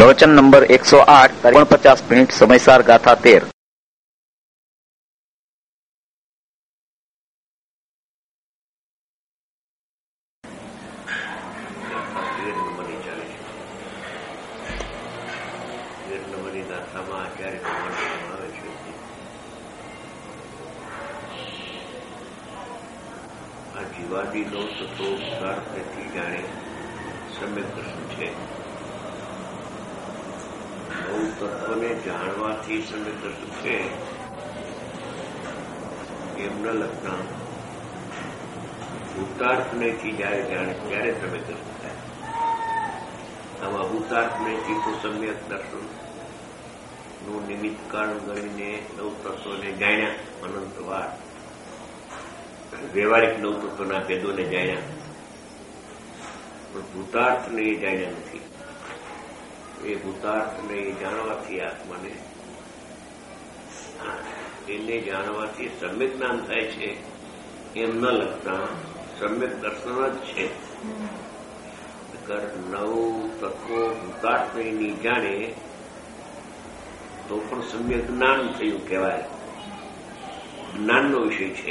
પ્રવચન number 108 49 minute સમયસાર ગાથા 13. જીવાદી નો તત્વો ઉદાર્થ નથી જાણે સમ્યક દર્શન છે. નવ તત્વને જાણવાથી સમ્યક દર્શન છે એમ ન લખતા ભૂતાર્થનેથી જયારે જાણે ત્યારે સમ્યક દર્શન થાય. આમાં ભૂતાર્થનેથી તો સમ્યક દર્શન નું નિમિત્ત કારણ ગણીને નવ તત્વોને જાણ્યા અનંતવાર વ્યવહારિક નવ તત્વના ભેદોને જાણ્યા, પણ ભૂતાર્થને એ જાણ્યા નથી. એ ભૂતાર્થને એ જાણવાથી આત્માને એને જાણવાથી સમ્યક જ્ઞાન થાય છે એમ ન લખતા સમ્યક દર્શન જ છે. નવ તત્વો ભૂતાર્થને નહીં જાણે તો પણ સમ્યક જ્ઞાન થયું કહેવાય. જ્ઞાનનો વિષય છે.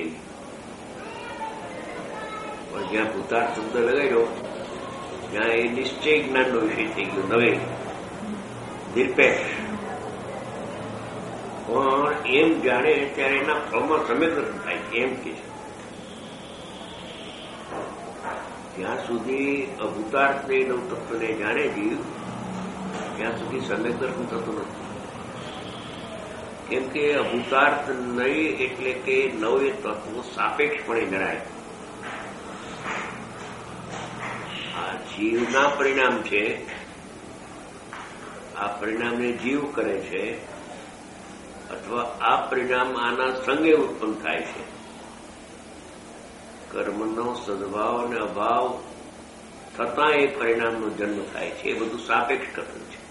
પણ જ્યાં ભૂતાર્થ શબ્દ લગાડ્યો ત્યાં એ નિશ્ચય જ્ઞાનનો વિષય થઈ ગયો. નવે નિરપેક્ષ પણ એમ જાણે ત્યારે એના ફળમાં સમ્યક દર્શન થાય છે એમ કે છે. જ્યાં સુધી અભૂતાર્થને નવ તત્વને જાણે જીવ ત્યાં સુધી સમ્યક દર્શન થતું નથી. કેમ કે અભૂતાર્થ નહીં એટલે કે નવ એ તત્વો સાપેક્ષપણે જણાય. આ જીવના પરિણામ છે. આ પરિણામને જીવ કરે છે અથવા આ પરિણામ આના સંગે ઉત્પન્ન થાય છે. કર્મનો સદભાવ અને અભાવ થતાં એ પરિણામનો જન્મ થાય છે. એ બધું સાપેક્ષ કથન છે.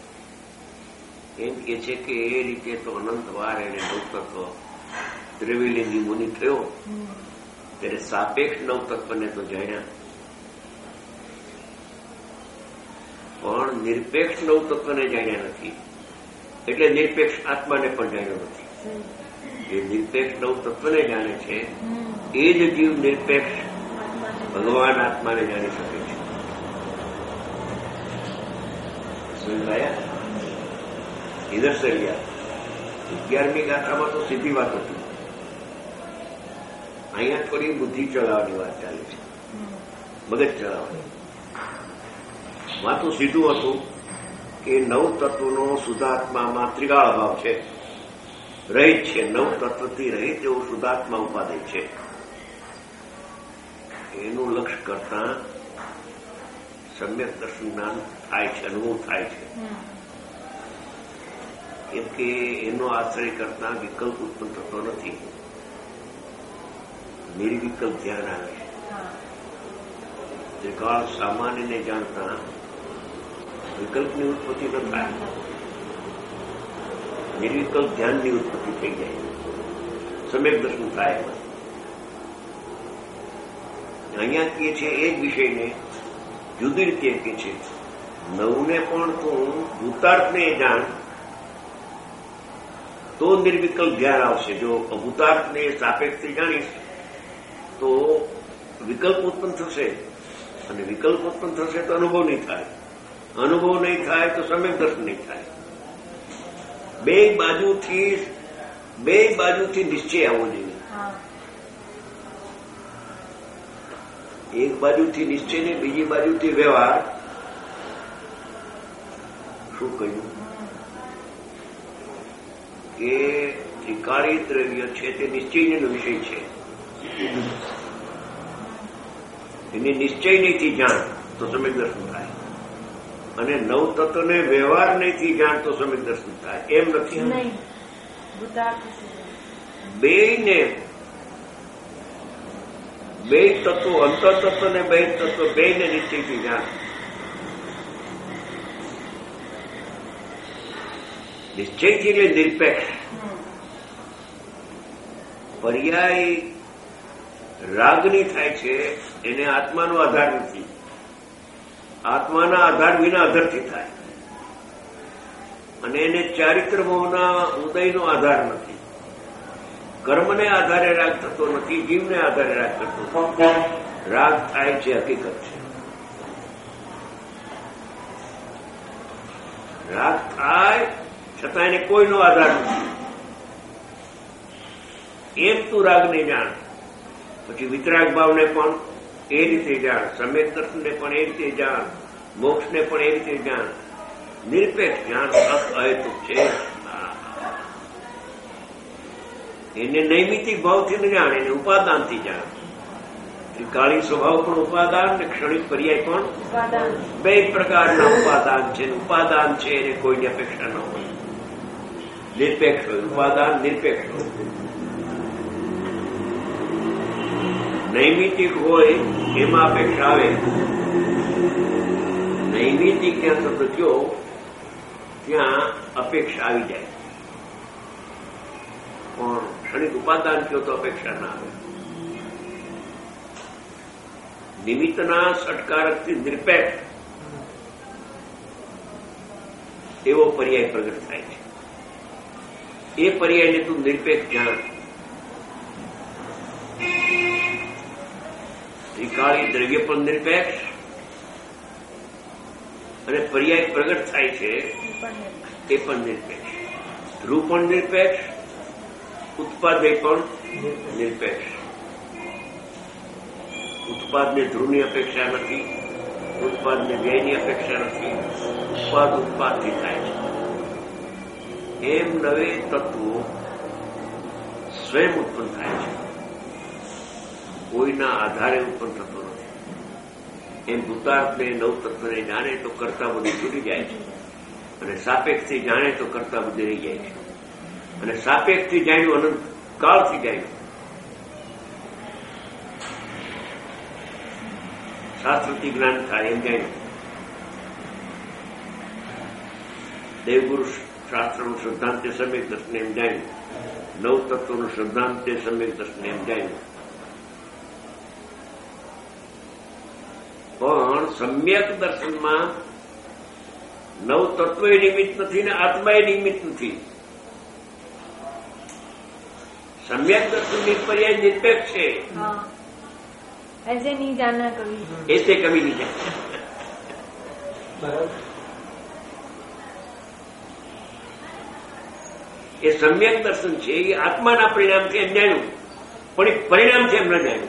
એમ કે છે કે એ રીતે તો અનંતવાર એને નવતત્વ ત્રિવિલિંગી મુનિ થયો ત્યારે સાપેક્ષ નવતત્વને તો જાણ્યા, પણ નિરપેક્ષ નવતત્વને જાણ્યા નથી. એટલે નિરપેક્ષ આત્માને પણ જાણ્યો નથી. જે નિરપેક્ષ નવતત્વને જાણે છે એ જ જીવ નિરપેક્ષ ભગવાન આત્માને જાણી શકે છે. સમજાયા? ઇધર સે લિયા. 11મી ગાથામાં તો સીધી વાત હતી. અહીંયા થોડી બુદ્ધિ ચલાવવાની વાત ચાલે છે, મગજ ચલાવવાની. માં તો સીધું હતું કે નવ તત્વનો શુદ્ધાત્મામાં ત્રિકાળ ભાવ છે, રહિત છે. નવ તત્વથી રહિત એવું શુદ્ધાત્મા ઉપાધિ છે. એનું લક્ષ્ય કરતા સમ્યક દર્શન જ્ઞાન થાય છે, અનુભવ થાય છે. કેમ કે એનો આશ્રય કરતા વિકલ્પ ઉત્પન્ન થતો નથી. નિર્વિકલ્પ ધ્યાન આવે છે. ત્રિકાળ સામાન્યને જાણતા વિકલ્પની ઉત્પત્તિ ન થાય. નિર્વિકલ્પ ધ્યાનની ઉત્પત્તિ થઈ જાય, સમ્યક દર્શન થાય. અહીંયા કહે છે એ જ વિષયને જુદી રીતે કહે છે. નવને પણ તું ભૂતાર્થને જાણ તો નિર્વિકલ્પ ધ્યાન આવશે. જો અભૂતાર્થને સાપેક્ષથી જાણીશ તો વિકલ્પ ઉત્પન્ન થશે, અને વિકલ્પ ઉત્પન્ન થશે તો અનુભવ નહીં થાય. અનુભવ નહીં થાય તો સમ્યક દર્શન નહીં થાય. બે બાજુથી નિશ્ચય આવવો જોઈએ. એક બાજુથી નિશ્ચય ને બીજી બાજુથી વ્યવહાર. શું કહ્યું કે ત્રિકાળી દ્રવ્ય છે તે નિશ્ચયનો વિષય છે. એને નિશ્ચય નહીંથી જાણ તો સમ્યક દર્શન થાય, અને નવ તત્વને વ્યવહાર નહીંથી જાણ તો સમ્યક દર્શન થાય. એમ નથી. બે તત્વો, અંતર તત્વ ને બે તત્વ, બેને નિશ્ચયથી જાણ. નિશ્ચયથી એટલે નિરપેક્ષ. પર્યાય રાગની થાય છે એને આત્માનો આધાર નથી. આત્માના આધાર વિના અધરથી થાય. અને એને ચારિત્ર ભાવના ઉદયનો આધાર નથી, કર્મને આધારે રાગ થતો નથી, જીવને આધારે રાગ થતો રાગ થાય છે, હકીકત છે. રાગ થાય છતાં એને કોઈનો આધાર નથી. એમ તું રાગને જાણ, પછી વિતરાગ ભાવને પણ એ રીતે જાણ, સમ્યક દર્શનને પણ એ રીતે જાણ, મોક્ષને પણ એ રીતે જાણ. નિરપેક્ષ જાણ અહેતુક છે. એને નૈમિતિક ભાવથી ન જાણ, એને ઉપાદાનથી જાણ. ત્રિકાળી સ્વભાવ પણ ઉપાદાન ને ક્ષણિક પર્યાય પણ બે પ્રકારના ઉપાદાન છે. ઉપાદાન છે એને કોઈની અપેક્ષા ન હોય. નિરપેક્ષ હોય ઉપાદાન, નિરપેક્ષ હોય. નૈમિતિક હોય એમાં અપેક્ષા આવે. નૈમિતિક ત્યાં શબ્દ કયો ત્યાં અપેક્ષા આવી જાય, પણ ક્ષણિક ઉપાદાન કયો તો અપેક્ષા ના આવે. નિમિત્તના ષટકારકથી નિરપેક્ષ એવો પર્યાય પ્રગટ થાય છે. એ પર્યાયને તું નિરપેક્ષ જાણ. ત્રિકાળી દ્રવ્ય પણ નિરપેક્ષ અને પર્યાય પ્રગટ થાય છે એ પણ નિરપેક્ષ. ધ્રુવ પણ નિરપેક્ષ, ઉત્પાદય પણ નિરપેક્ષ. ઉત્પાદને ધ્રુવની અપેક્ષા નથી, ઉત્પાદને વ્યયની અપેક્ષા નથી. ઉત્પાદ ઉત્પાદથી થાય છે. એમ નવે તત્વો સ્વયં ઉત્પન્ન થાય છે, કોઈના આધારે ઉત્પન્ન થતો નથી. એમ ભૂતાર્થને નવ તત્વને જાણે તો કરતા બધી છૂટી જાય છે, અને સાપેક્ષથી જાણે તો કરતા બધી રહી જાય છે. અને સાપેક્ષથી જાણ્યું અનંત કાળથી જાણ્યું. શાસ્ત્રથી જ્ઞાન થાય એમ જાણ્યું. દેવગુરુ શાસ્ત્રનું સિદ્ધાંતે સમ્યક દર્શન એમ જાણ્યું. નવ તત્વનું સિદ્ધાંતે સમ્યક દર્શન એમ જાણ્યું. પણ સમ્યક દર્શનમાં નવ તત્વ નિમિત્ત નથી ને આત્મા નિમિત્ત નથી. સમ્યક દર્શનની પર્યાય નિરપેક્ષ છે. ऐसे नहीं जाना कभी, ऐसे कभी नहीं जाना. એ સમ્યક દર્શન છે એ આત્માના પરિણામથી એમ જાણ્યું, પણ એ પરિણામથી એમ ન જાણ્યું.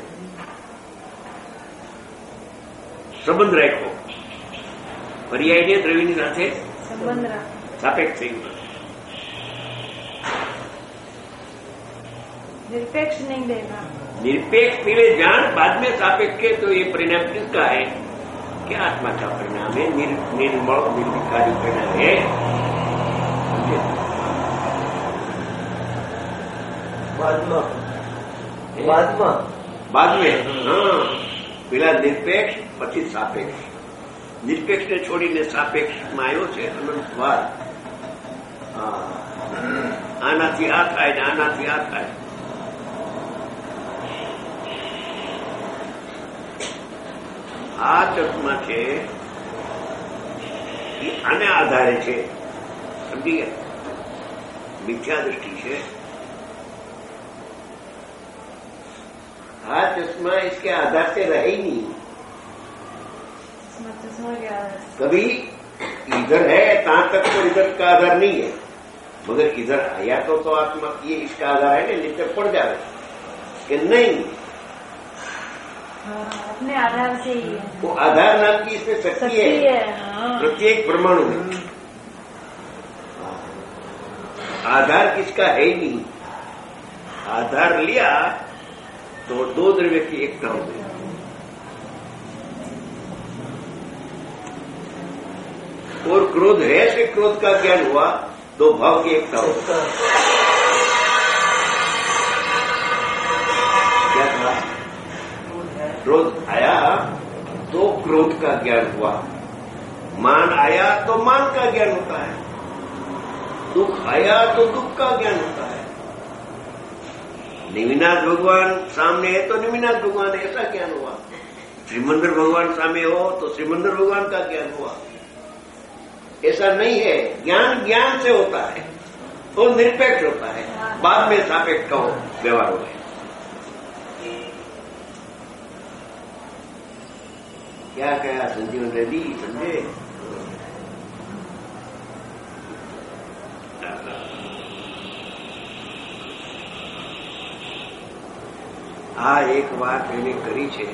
સંબંધ રાખ્યો પર્યાયને દ્રવ્યની સાથે संबंध रहा, सापेक्ष થઈ ગયું. निरपेक्ष नहीं देगा. निरपेक्ष मिले जान बाद में सापेक्ष के तो ये परिणाम किसका है कि आत्मा का परिणाम है. निर्मल निर्विकारी परिणाम है. बाद में हाँ પેલા નિરપેક્ષ પછી સાપેક્ષ. નિરપેક્ષને છોડીને સાપેક્ષમાં આવ્યો છે અનંતવાર. આનાથી આ થાય ને આનાથી આ થાય. આ ચશ્મા છે એ આને આધારે છે, સમજી ગયા? મિથ્યા દૃષ્ટિ છે. हाँ चश्मा इसके आधार से रहे ही नहीं. कभी इधर है तहां तक तो इधर का आधार नहीं है, मगर इधर आया तो आत्मा ये इसका आधार है ना, नीचे पड़ जाए कि नहीं. अपने आधार से ही है. वो आधार नाम की इसमें शक्ति है. प्रत्येक परमाणु में आधार किसका है ही नहीं. आधार लिया तो दो द्रव्य की एकता हो गई. और क्रोध है से क्रोध का ज्ञान हुआ, दो भाव की एकता हो गई. क्या था? क्रोध आया तो क्रोध का ज्ञान हुआ, मान आया तो मान का ज्ञान होता है, दुख आया तो दुख का ज्ञान होता है. निमिनाथ भगवान सामने है तो निमिनाथ भगवान ऐसा ज्ञान हुआ. श्रीमंदर भगवान सामने हो तो श्रीमंदर भगवान का ज्ञान हुआ. ऐसा नहीं है। ज्ञान ज्ञान से होता है, वो निरपेक्ष होता है, बाद में सापेक्ष का व्यवहार हो गया। क्या कहा संजीवन रेड्डी, समझे? આ એક વાત એને કરી છે,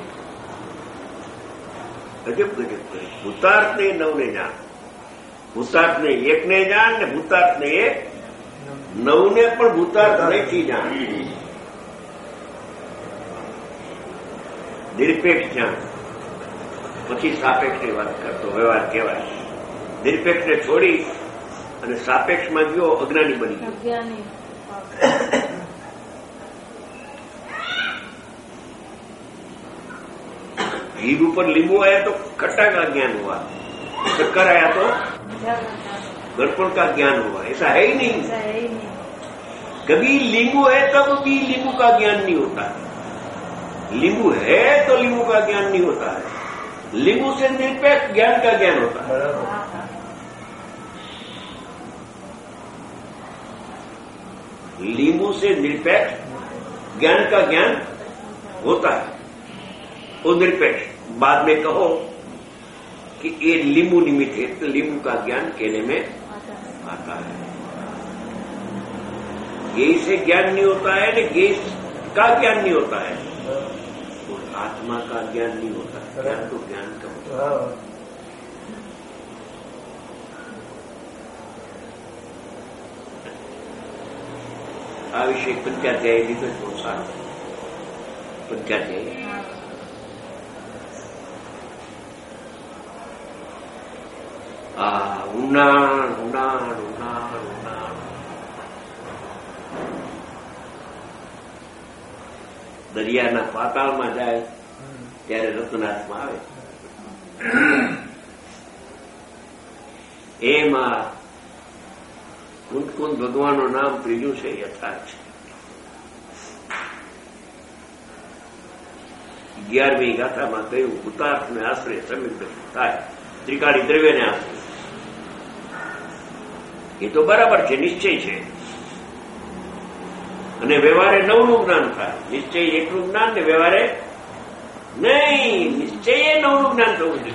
ગજબ ગજબ કરી. ભૂતાર્થને નવને જાણ, ભૂતાર્થને એકને જાણ ને ભૂતાર્થને એક, નવને પણ ભૂતાર્થ નહીં જાણ. નિરપેક્ષ જાણ, પછી સાપેક્ષની વાત કરતો વ્યવહાર કહેવાય. નિરપેક્ષને છોડી અને સાપેક્ષમાં ગયો, અજ્ઞાની બની ગયો. અજ્ઞાની. जीभ ऊपर नींबू आया तो खट्टा का ज्ञान हुआ, शक्कर आया तो गड़पड़ का ज्ञान हुआ. ऐसा है ही नहीं. ऐसा है ही नहीं. कभी नींबू है तब भी नींबू का ज्ञान नहीं होता है. नींबू है तो नींबू का ज्ञान नहीं होता है. नींबू से निरपेक्ष ज्ञान का ज्ञान होता है. नींबू से निरपेक्ष ज्ञान का ज्ञान होता है, वो निरपेक्ष. बाद में कहो कि ये नींबू निमित्त है, तो नींबू का ज्ञान कहने में आता है. गेय से ज्ञान नहीं होता है, न गेय का ज्ञान नहीं होता है, और आत्मा का ज्ञान नहीं होता है. ज्ञान तो ज्ञान का होता है. આ વિશે પંચાધ્યાય વિગત બહુ સારું. પંચાધ્યાય ઊંડાણ ઊંડાણ ઊંડાણ ઊંડાણ. દરિયાના પાતાળમાં જાય ત્યારે રત્નાથમાં આવે. એમાં કુંદ કુંદ ભગવાનનું નામ ત્રીજું છે, યથાર્થ છે. 11મી ગાથામાં કહ્યું ભૂતાર્થને આશ્રય સમ્યક થાય, ત્રિકાળી દ્રવ્યને આશ્રય. એ તો બરાબર છે, નિશ્ચય છે. અને વ્યવહારે નવનું જ્ઞાન થાય. નિશ્ચય એકલું જ્ઞાન ને વ્યવહારે નહીં. નિશ્ચય એ નવનું જ્ઞાન થવું જોઈએ.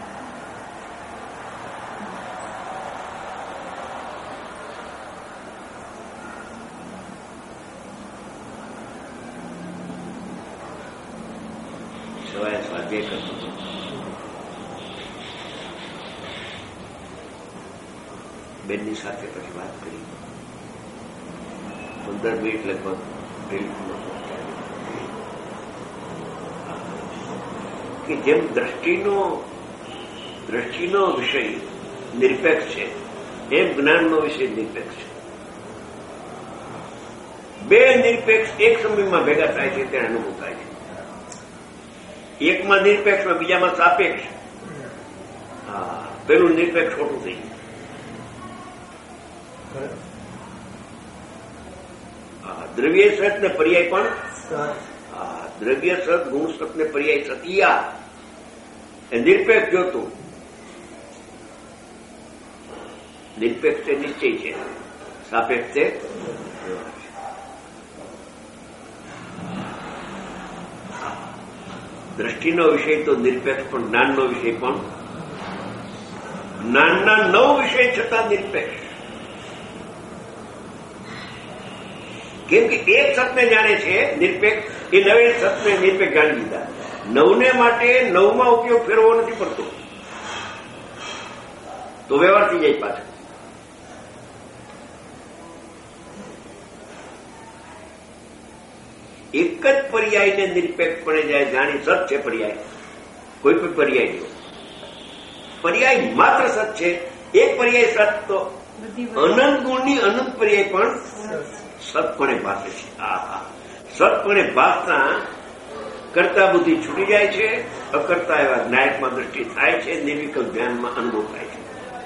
સવારે સ્વાધ્યાય કરતો હતો. બેનની સાથે પછી વાત કરી. 15 મિનિટ લગભગ કે જેમ દ્રષ્ટિનો વિષય નિરપેક્ષ છે, એમ જ્ઞાનનો વિષય નિરપેક્ષ છે. બે નિરપેક્ષ એક સમયમાં ભેગા થાય છે, તેને અનુભવ થાય છે. એકમાં નિરપેક્ષમાં, બીજામાં સાપેક્ષ. હા, પેલું નિરપેક્ષ ખોટું થઈ ગયું. દ્રવ્ય સત ને પર્યાય પણ, દ્રવ્ય સત ગુણ સત ને પર્યાય સતિયા એ નિરપેક્ષ જોતું. નિરપેક્ષ છે નિશ્ચય છે, સાપેક્ષ છે દ્રષ્ટિનો વિષય તો નિરપેક્ષ, પણ જ્ઞાનનો વિષય પણ. જ્ઞાનના 9 વિષય છતાં નિરપેક્ષ. કેમ કે એક સતને જાણે છે નિરપેક્ષ, એ 9 સતને નિરપેક્ષ જાણી લીધા. 9ને માટે 9માં ઉપયોગ ફેરવો નથી પડતો, તો વ્યવહાર થઈ જાય પાછો. એક જ પર્યાયને નિરપેક્ષપણે જાય જાણી સત છે પર્યાય. કોઈ પણ પર્યાય જો પર્યાય માત્ર સત છે. એક પર્યાય સત તો અનંત ગુણની અનંત પર્યાય પણ સતપણે ભાષે છે. સતપણે ભાષના કરતા બુદ્ધિ છૂટી જાય છે, અકર્તા એવા જ્ઞાયકમાં દ્રષ્ટિ થાય છે, નિર્વિકલ્પ ધ્યાનમાં અનુભવ થાય છે.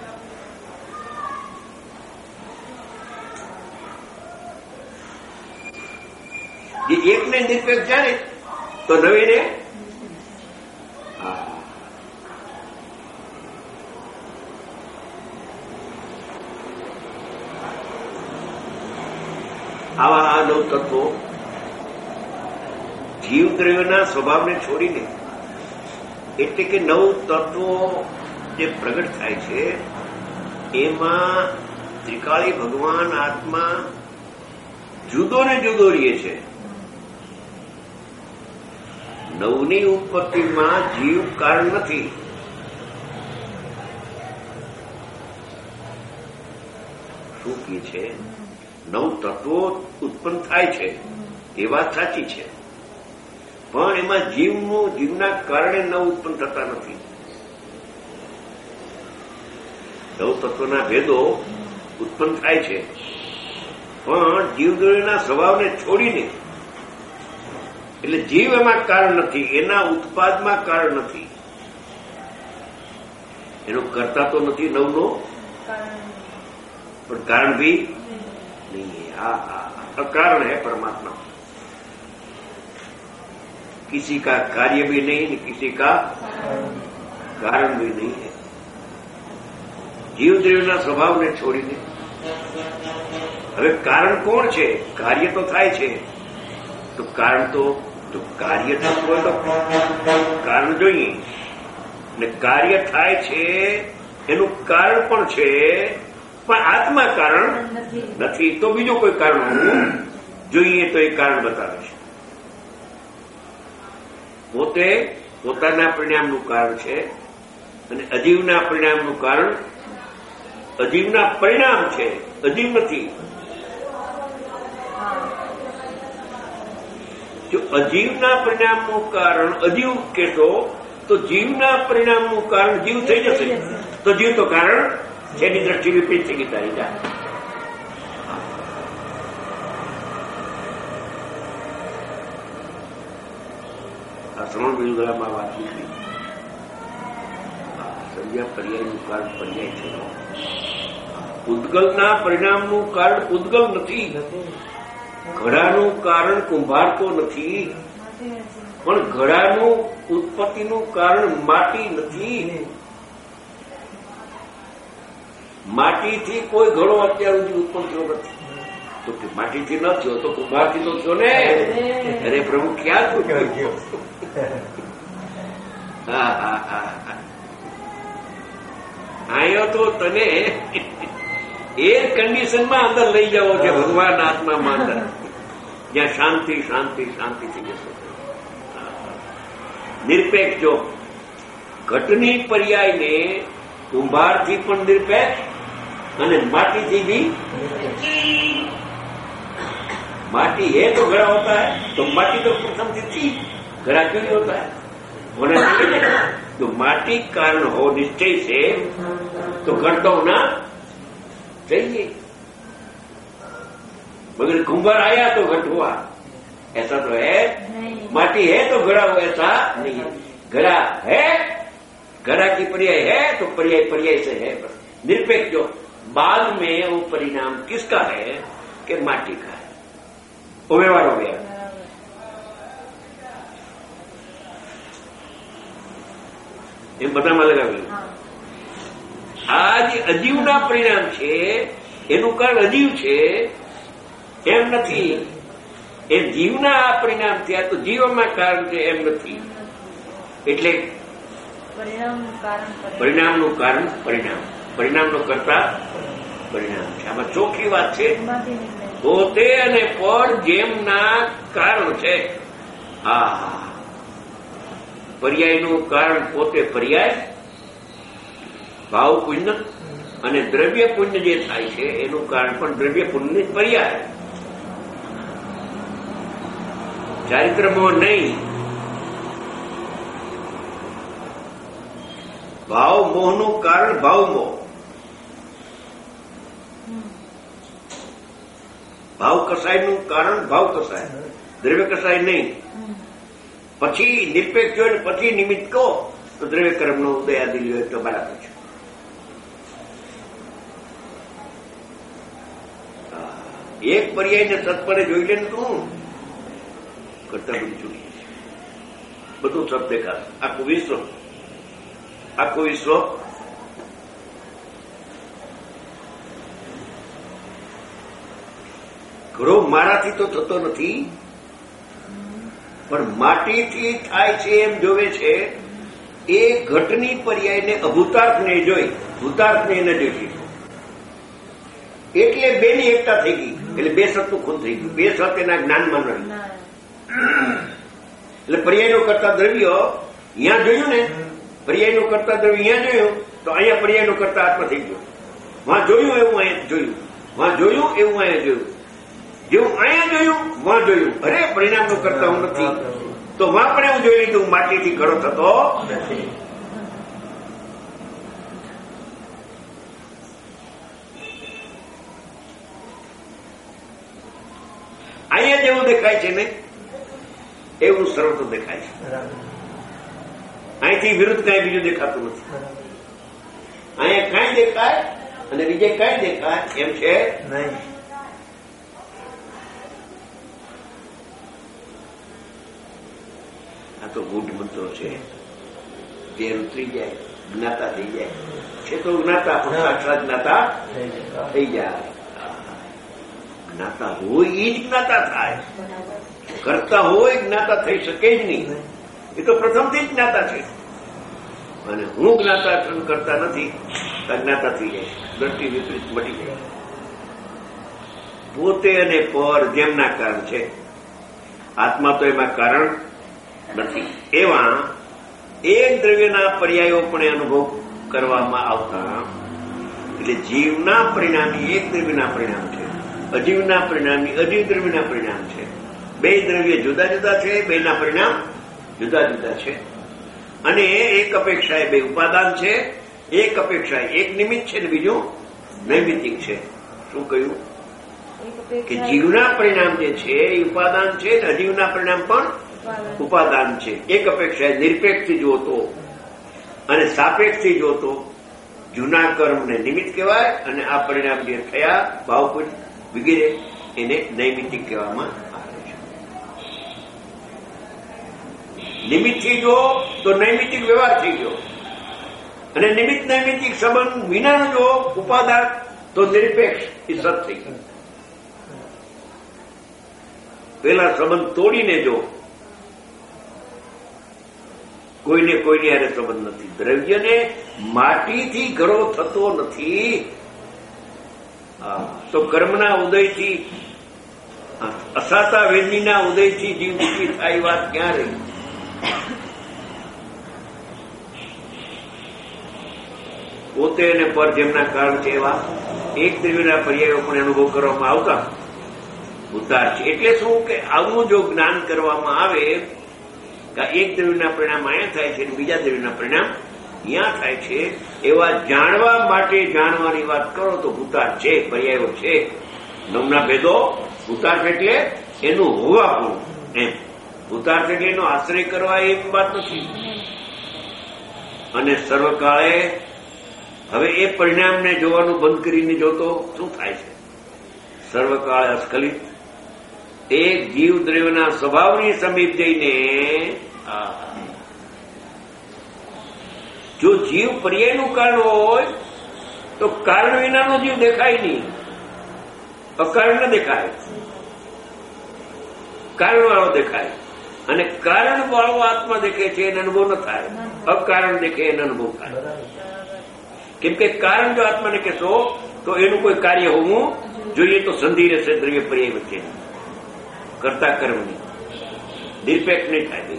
જે એકને નિરપેક્ષ જાણે તો નવીને આવા આ 9 તત્વો જીવદ્રવ્યના સ્વભાવને છોડીને, એટલે કે 9 તત્વો જે પ્રગટ થાય છે એમાં ત્રિકાળી ભગવાન આત્મા જુદો ને જુદો રહે છે. 9ની ઉત્પત્તિમાં જીવ કારણ નથી. શું કહે છે? 9 તત્વો ઉત્પન્ન થાય છે એ વાત સાચી છે, પણ એમાં જીવના કારણે 9 ઉત્પન્ન થતા નથી. 9 તત્વોના ભેદો ઉત્પન્ન થાય છે, પણ જીવદ્રવ્યના સ્વભાવને છોડીને. એટલે જીવ એમાં કારણ નથી, એના ઉત્પાદમાં કારણ નથી, એનો કરતા તો નથી 9નો, પણ કારણ भी नहीं है. अकारण है परमात्मा. किसी का कार्य भी नहीं, किसी का कारण भी नहीं है. જીવદ્રવ્યના સ્વભાવને છોડીને. હવે કારણ કોણ છે? કાર્ય તો થાય છે, તો કારણ તો કાર્ય થતું હોય તો કારણ જોઈએ, ને કાર્ય થાય છે એનું કારણ પણ છે, પણ આત્મા કારણ નથી. તો બીજું કોઈ કારણ હોવું જોઈએ તો એ કારણ બતાવે છે. પોતે પોતાના પરિણામનું કારણ છે અને અજીવના પરિણામનું કારણ અજીવના પરિણામ છે, અજીવ નથી. જો અજીવના પરિણામનું કારણ અજીવ કહેશો તો જીવના પરિણામનું કારણ જીવ થઈ જશે. તો જીવ તો કારણ જેની દ્રષ્ટિ વિપરીત થઈ ગઈ તારી જાય. આ શ્રવણ બિલગલામાં વાત નીકળી. સંજ્ઞા પર્યાયનું કારણ પર્યાય છે. પૂતગલના પરિણામનું કારણ પૂતગલ નથી. ઘડાનું કારણ કુંભાર તો નથી, પણ ઘડાનું ઉત્પત્તિનું કારણ માટી નથી. માટીથી કોઈ ઘડો અત્યાર સુધી ઉત્પન્ન થયો નથી. તો માટીથી ન થયો તો કુંભારથી તો થયો ને. અરે પ્રભુ ક્યાં થયું? આયો તો તને એ કન્ડિશનમાં અંદર લઈ જવો છે ભગવાન આત્મામાં અંદર, જ્યાં શાંતિ શાંતિ શાંતિ થઈ જશે. નિરપેક્ષ. જો ઘટની પર્યાયને કુંભારથી પણ નિરપેક્ષ અને માટીથી भी. माटी है तो घड़ा होता है, तो माटी तो प्रथम थी, घड़ा क्यों नहीं होता है? होना चाहिए. तो माटी कारण हो निश्चय से, तो घड़ तो होना चाहिए. मगर कुंभार आया तो घट हुआ, ऐसा तो है नहीं. माटी है तो घड़ा हो, ऐसा नहीं है. घड़ा है, घड़ा की पर्याय है तो पर्याय पर्याय से है. बस निरपेक्ष. जो बाद में वो परिणाम किसका है कि माटी का है, वो व्यवहार हो गया. એ બધામાં લગાવ્યું. આ જે અજીવના પરિણામ છે એનું કારણ અજીવ છે એમ નથી. એ જીવના આ પરિણામ થયા તો જીવમાં કારણ છે એમ નથી. એટલે પરિણામનું કારણ પરિણામ, પરિણામનો કરતા પરિણામ છે. આમાં ચોખ્ખી વાત છે. પોતે અને પર જેમના કારણ છે. હા, પર્યાયનું કારણ પોતે પર્યાય, ભાવ પુણ્ય અને દ્રવ્ય પુણ્ય જે થાય છે એનું કારણ પણ દ્રવ્ય પુણ્ય પર્યાય. ચારિત્રમોહ નહીં. ભાવ મોહનું કારણ ભાવ મોહ. ભાવ કસાયનું કારણ ભાવ કસાય, દ્રવ્ય કસાય નહીં. પછી નિરપેક્ષ હોય પછી નિમિત્ત કહો તો દ્રવ્ય કર્મનો ઉદય આદિ હોય તો બરાબર છે. એક પર્યાયને તત્પરે જોઈ લે ને તું, કરતા બધું જોઈએ છે. બધું સબ દેખાશે. આખું વિશ્વ ઘડો મારાથી તો થતો નથી, પણ માટીથી થાય છે એમ જોવે છે. એ ઘટની પર્યાયને અભૂતાર્થને જોઈ, ભૂતાર્થને ન જોઈ, એટલે બેની એકતા થઈ ગઈ. એટલે બે સતનું ખૂન થઈ ગયું. બે સત એના જ્ઞાનમાં ન રહ્યું. એટલે પર્યાયનું કરતા દ્રવ્ય અહીંયા જોયું ને, પર્યાયનું કરતા દ્રવ્ય અહીંયા જોયું તો અહીંયા પર્યાયનું કરતા આત્મા થઈ ગયો. વાં જોયું એવું અહીંયા જોયું, વાં જોયું એવું અહીંયા જોયું, જેવું અહીંયા જોયું વાં જોયું. અરે પરિણામનું કરતા હું નથી, તો વાં પણ એવું જોઈ લીધું માટીથી ઘડો થતો નથી. અહીંયા જેવું દેખાય છે ને એવું સર્વત્ર દેખાય છે. અહીંથી વિરુદ્ધ કાંઈ બીજું દેખાતું નથી. અહીંયા કાંઈ દેખાય અને બીજે કાંઈ દેખાય એમ છે નહીં. આ તો ગૂઢ મંત્રો છે. જે ઉતરી જાય જ્ઞાતા થઈ જાય છે, તો જ્ઞાતા પણ સાક્ષાત જ્ઞાતા થઈ જાય. જ્ઞાતા હોય એ જ જ્ઞાતા થાય, કરતા હોય જ્ઞાતા થઈ શકે જ નહીં. એ તો પ્રથમથી જ જ્ઞાતા છે. અને હું જ્ઞાતા કરતા નથી, જ્ઞાતા થઈ જાય, દ્રષ્ટિ વિપરીત મટી જાય. પોતે અને પર જેમના કારણ છે, આત્મા તો એમાં કારણ નથી. એવા એક દ્રવ્યના પર્યાયો પણ અનુભવ કરવામાં આવતા, એટલે જીવના પરિણામી એક દ્રવ્યના પરિણામ છે, અજીવના પરિણામી અજીવ દ્રવ્યના પરિણામ છે. બે દ્રવ્ય જુદા જુદા છે, બેના પરિણામ જુદા જુદા છે. અને એક અપેક્ષાએ બે ઉપાદાન છે, એક અપેક્ષાએ એક નિમિત્ત છે ને બીજું નૈમિત્તિક છે. શું કહ્યું કે જીવના પરિણામ જે છે એ ઉપાદાન છે, ને અજીવના પરિણામ પણ ઉપાદાન છે. એક અપેક્ષાએ નિરપેક્ષથી જોતો અને સાપેક્ષથી જોતો જૂના કર્મને નિમિત્ત કહેવાય, અને આ પરિણામ જે થયા ભાવપૂર્ણ વગેરે એને નૈમિત્તિક કહેવામાં આવે છે. નિમિત્તથી જો તો નૈમિત્તિક વ્યવહાર થઈ ગયો, અને નિમિત્ત નૈમિત્તિક સંબંધ વિનાનો જો ઉપાદાન તો નિરપેક્ષ એ સત થઈ ગયું. પેલા સંબંધ તોડીને જો કોઈને કોઈની હારે સંબંધ નથી. દ્રવ્યને માટીથી ઘડો થતો નથી, તો કર્મના ઉદયથી અસાતા વેદનીના ઉદયથી જીવ દુઃખી થાય વાત ક્યાં રહી? પોતે અને પર જેમના કારણ છે એવા એક દ્રવ્યના પર્યાયો પણ અનુભવ કરવામાં આવતા ઉતાર છે. એટલે શું કે આવું જો જ્ઞાન કરવામાં આવે કે એક દ્રવ્યના પરિણામ અહીંયા થાય છે અને બીજા દ્રવ્યના પરિણામ અહીંયા થાય છે, એવા જાણવા માટે જાણવાની વાત કરો તો ભૂતાર છે, પર્યાયો છે. નવના ભેદો ભૂતાર્થ એટલે એનું હોવાપણું, એમ ભૂતાર્થ એટલે એનો આશ્રય કરવા એમ વાત નથી. અને સર્વકાળે હવે એ પરિણામને જોવાનું બંધ કરીને જોતો શું થાય છે? સર્વકાળે અસ્ખલિત એક જીવ દ્રવ્યના સ્વભાવની સમીપ જઈને, જો જીવ પર્યાયનું કારણ હોય તો કારણ વિનાનો જીવ દેખાય નહીં, અકારણ ન દેખાય, કારણ વાળો દેખાય. અને કારણ વાળો આત્મા દેખે છે એને અનુભવ ન થાય, અકારણ દેખે એને અનુભવ થાય. કેમ કે કારણ જો આત્માને કહેશો તો એનું કોઈ કાર્ય હોવું જોઈએ, તો સંધિ રહેશે દ્રવ્ય પર્યાય વચ્ચે, કરતા કર્મની નિરપેક્ષ નહીં થાય.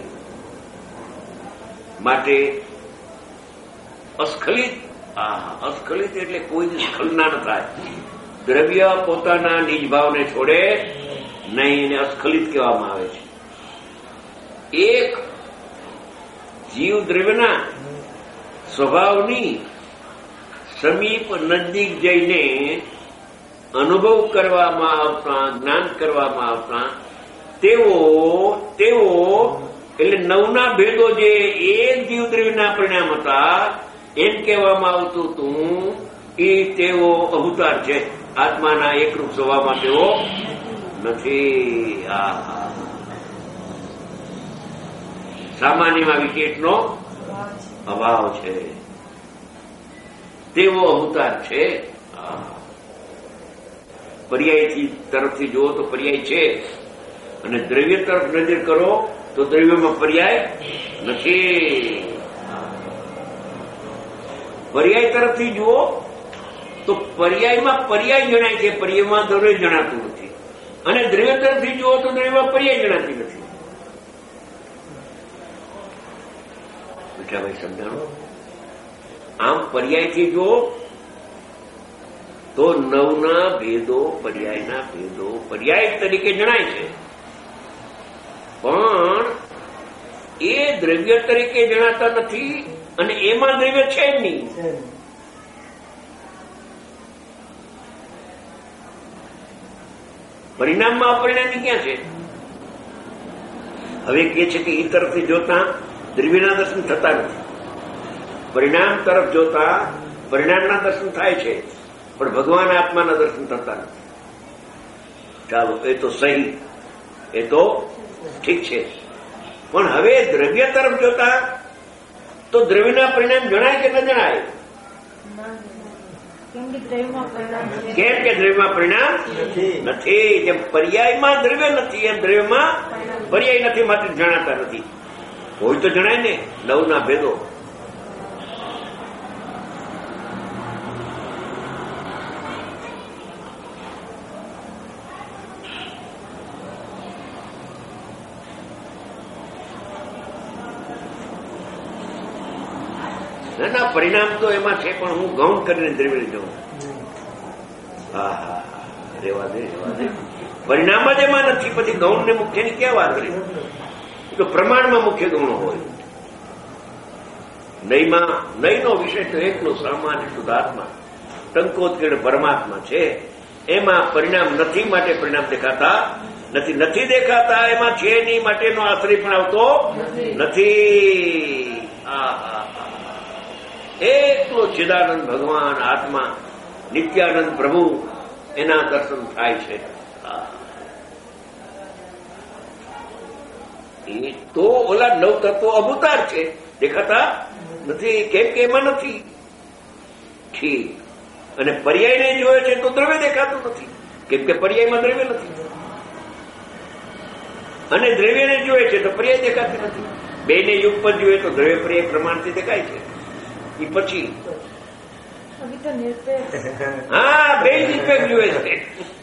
માટે અસ્ખલિત, અસ્ખલિત એટલે કોઈ સ્ખલના ન થાય. દ્રવ્ય પોતાના નિજ ભાવને છોડે નહીં, એને અસ્ખલિત કહેવામાં આવે છે. એક જીવ દ્રવ્યના સ્વભાવની સમીપ નજીક જઈને અનુભવ કરવામાં આવતા, જ્ઞાન કરવામાં આવતા તેઓ એટલે નવના ભેદો જે એક જીવ દ્રવ્યના પરિણામ હતા એમ કહેવામાં આવતું હતું. એ તેઓ અવતાર છે, આત્માના એકરૂપ સ્વભાવમાં તેઓ નથી. સામાન્યમાં વિશેષનો અભાવ છે, તેઓ અવતાર છે. પર્યાયથી તરફથી જુઓ તો પર્યાય છે, અને દ્રવ્ય તરફ નજર કરો તો દ્રવ્યમાં પર્યાય નથી. પર્યાય તરફથી જુઓ તો પર્યાયમાં પર્યાય જણાય છે, પર્યાયમાં દ્રવ્ય જણાતું નથી. અને દ્રવ્ય તરફથી જુઓ તો દ્રવ્યમાં પર્યાય જણાતી નથી. મીઠાભાઈ સમજાણો? આમ પર્યાયથી જુઓ તો નવના ભેદો, પર્યાયના ભેદો પર્યાય તરીકે જણાય છે, પણ એ દ્રવ્ય તરીકે જણાતા નથી, અને એમાં દ્રવ્ય છે જ નહીં. પરિણામમાં અપરિણામી ક્યાં છે? હવે કે છે કે એ તરફથી જોતા દ્રવ્યના દર્શન થતા નથી, પરિણામ તરફ જોતા પરિણામના દર્શન થાય છે, પણ ભગવાન આત્માના દર્શન થતા નથી. ચાલો, એ તો સહી, એ તો ઠીક છે. પણ હવે દ્રવ્ય તરફ જોતા તો દ્રવ્યના પરિણામ જણાય કે ન જણાય? કેમ કે દ્રવ્યમાં પરિણામ છે. કેમ કે દ્રવ્યમાં પરિણામ નથી. જેમ પર્યાયમાં દ્રવ્ય નથી એમ દ્રવ્યમાં પર્યાય નથી, માટે જણાતા નથી. હોય તો જણાય ને નવના ભેદો. ના, પરિણામ તો એમાં છે, પણ હું ગૌણ કરીને દ્રવ્ય જાઉં. હા હા હા, રેવા દે. પરિણામ જ એમાં નથી, પછી ગૌણ ને મુખ્યની ક્યાં વાત કરી? તો પ્રમાણમાં મુખ્ય ગૌણો હોય. નહીંનો વિષય તો એકલો સામાન્ય શુદ્ધાત્મા ટંકોત્કીર્ણ પરમાત્મા છે. એમાં પરિણામ નથી, માટે પરિણામ દેખાતા નથી દેખાતા, એમાં છે નહીં, માટેનો આશ્રય પણ આવતો નથી. એકલો ચિદાનંદ ભગવાન આત્મા નિત્યાનંદ પ્રભુ, એના દર્શન થાય છે. એ તો ઓલા નવ તત્વો અભૂતાર છે, દેખાતા નથી. કેમ કે એમાં નથી. ઠીક. અને પર્યાયને જોયે છે તો દ્રવ્ય દેખાતું નથી, કેમ કે પર્યાયમાં દ્રવ્ય નથી. અને દ્રવ્યને જોયે છે તો પર્યાય દેખાતી નથી. બેને યુગ પર જોઈએ તો દ્રવ્ય પર્યાય પ્રમાણથી દેખાય છે. એ પછી હા, બે નિરપેક્ષ જોઈએ છે.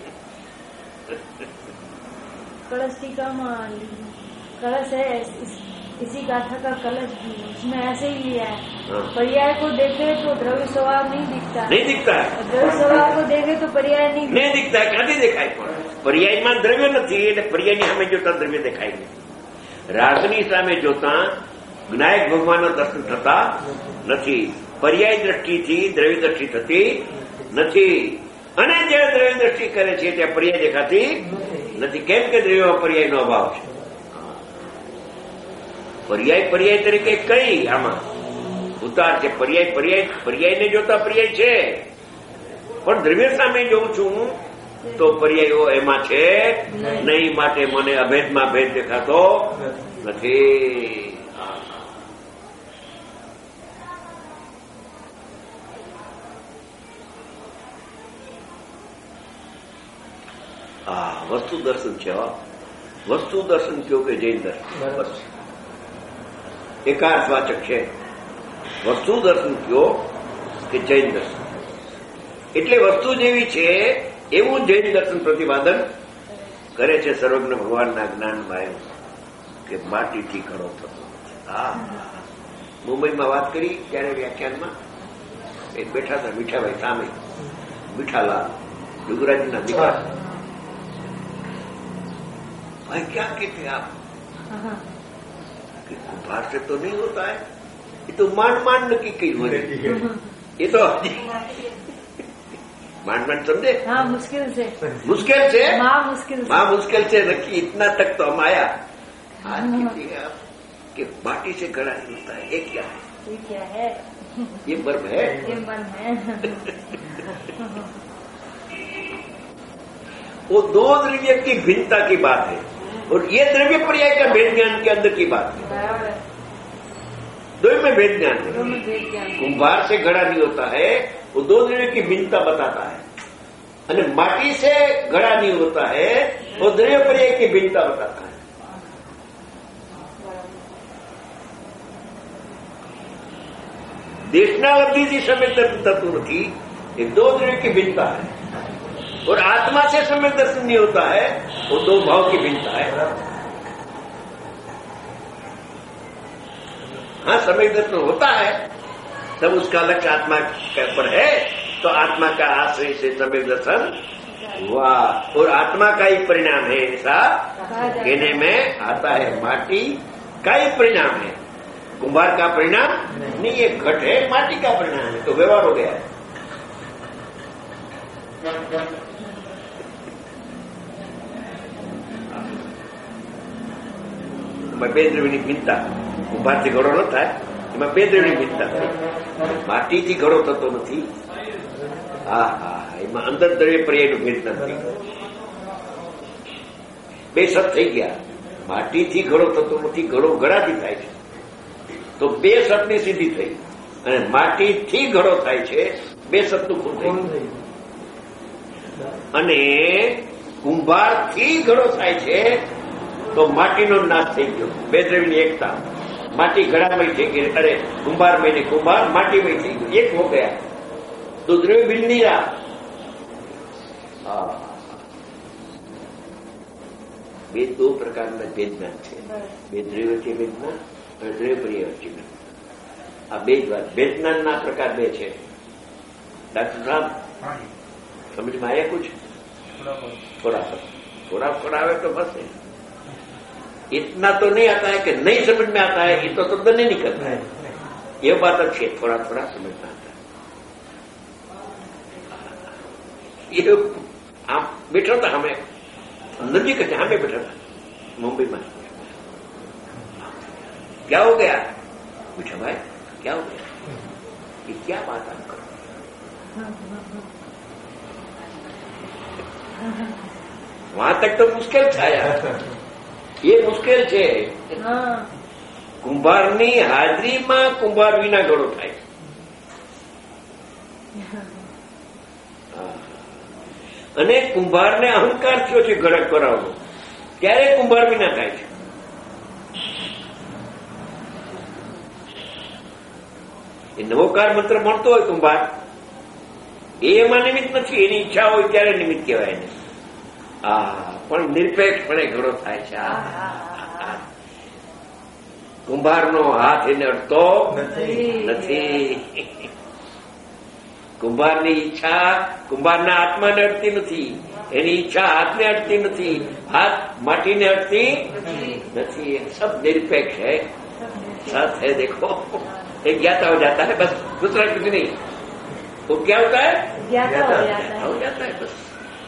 कलश टीका में कलश है, इसी गाथा का कलश भी उसमें ऐसे ही लिया है. पर्याय को देखे तो द्रव्य स्वभाव नहीं दिखता है, द्रव्य स्वभाव को देखे तो पर्याय नहीं दिखता. ક્યાંથી દેખાય? પણ પર્યાયમાં દ્રવ્ય નથી, એટલે પર્યાયની સામે જોતા દ્રવ્ય દેખાય નહીં. રાગની સામે જોતા જ્ઞાયક ભગવાનના દર્શન થતા નથી. પર્યાય દ્રષ્ટિથી દ્રવ્ય દ્રષ્ટિ થતી નથી, અને જ્યાં દ્રવ્ય દ્રષ્ટિ કરે છે ત્યાં પર્યાય દેખાતી નથી. કેમ કે દ્રવ્યમાં પર્યાયનો અભાવ છે. પર્યાય તરીકે કઈ આમાં ઉતાર છે? પર્યાયને જોતા પર્યાય છે, પણ દ્રવ્ય સામે જોઉં છું તો પર્યાયો એમાં છે નહીં, માટે મને અભેદમાં ભેદ દેખાતો નથી. વસ્તુ દર્શન છે. વસ્તુ દર્શન કયો કે જૈન દર્શન એકાર્થવાચક છે. વસ્તુ દર્શન કયો કે જૈન દર્શન, એટલે વસ્તુ જેવી છે એવું જૈન દર્શન પ્રતિપાદન કરે છે. સર્વજ્ઞ ભગવાનના જ્ઞાનમાં કે માટીથી ઘડો થતો. હા, મુંબઈમાં વાત કરી ત્યારે વ્યાખ્યાનમાં એક બેઠા હતા મીઠાભાઈ સામે, મીઠાલાલ ડુગરાજીના દીકરા. भाई क्या कहते हैं आप? कि कुम्हार से तो नहीं होता है, ये तो માંડ નક્કી કઈ હોય. એ તો માંડ समझे? हाँ, मुश्किल से मुश्किल से रखी. इतना तक तो हम आया. आज कहते हैं आप कि माटी से गड़ा नहीं होता है. ये क्या है? ये क्या है? ये मर्म है. ये मर्म है. वो दो द्रव्य की भिन्नता की बात है, और ये द्रव्य पर्याय का भेद ज्ञान के अंदर की बात है. दो में भेद ज्ञान है. कुंभार से घड़ा नहीं होता है, वो दो द्रव्य की भिन्नता बताता है. અને माटी से घड़ा नहीं होता है वो द्रव्य पर्याय की भिन्नता बताता है। देशना लब्धि से समय दर्शन तत्व નથી, ये दो द्रव्य की भिन्नता है। और आत्मा से समय दर्शन नहीं होता है, वो दो भाव की भिन्नता है। हाँ, समय दर्शन होता है तब उसका लक्ष्य आत्मा पर है, तो आत्मा का आश्रय से समय दर्शन हुआ और आत्मा का ही परिणाम है ऐसा कहने में आता है। माटी का ही परिणाम है, कुंभार का परिणाम नहीं, ये घट है, माटी का परिणाम है, तो व्यवहार हो गया है। બે દ્રવ્યની ભિન્નતા કુંભારથી ઘડો ન થાય, એમાં બે દ્રવ્યની ભિન્નતા થઈ, માટીથી ઘડો થતો નથી। હા હા, એમાં અંદર દ્રવ્ય પર્યાયનું ભેદ નથી, બે સત થઈ ગયા। માટીથી ઘડો થતો નથી, ઘડો ઘડાથી થાય છે, તો બે સતની સિદ્ધિ થઈ, અને માટીથી ઘડો થાય છે, બે સતનું ખુદ થઈ ગયું। અને કુંભારથી ઘડો થાય છે तो माटीનો નાશ થઈ ગયો, બે દ્રવ્યની એકતા। माटी घड़ामय થઈ ગઈ, अरे कुंभारमय ने कुंभार माटीमय થઈ ગયું, एक हो गया, तो द्रव्य भिन्न नहीं रहा। બે દો પ્રકારના વેદના છે, બે દ્રવ્ય છે વેદના અને દ્રવ્ય પર્યાય વચ્ચે વેદના। આ બે જ વાત, વેદનાના પ્રકાર બે છે। डॉक्टर साहब समझ में आया कुछ? थोड़ा आवे तो बस है, इतना तो नहीं आता है कि नहीं समझ में आता है, ये तो तुरंत नहीं निकलता है, ये बात अच्छी है, थोड़ा थोड़ा समझ में आता है। ये आप बैठा था, हमें नदी के हमें बैठा था मुंबई में, क्या हो गया? पूछा भाई क्या हो गया, ये क्या बात आप करो? वहां तक तो मुश्किल छाया, ये मुश्किल છે। કુંભારની હાજરીમાં કુંભાર વિના ઘડો થાય, અને કુંભારને અહંકાર થયો છે ઘડક કરાવવો, ત્યારે કુંભાર વિના થાય છે। એ નવોકાર મંત્ર મળતો હોય કુંભાર, એ એમાં નિમિત્ત નથી, એની ઈચ્છા હોય ત્યારે નિમિત્ત કહેવાય એને। પણ નિરપેક્ષપણે ઘડો થાય છે। કુંભારનો હાથ એને અડતો નથી, કુંભારની ઈચ્છા કુંભારના આત્માને અડતી નથી, એની ઈચ્છા હાથને અડતી નથી, હાથ માટીને અડતી નથી, सब निरपेक्ष है, साथ है। देखो एक ज्ञाता हो जाता है, बस दूसरा कुछ नहीं, वो क्या होता है? ज्ञाता हो जाता है बस।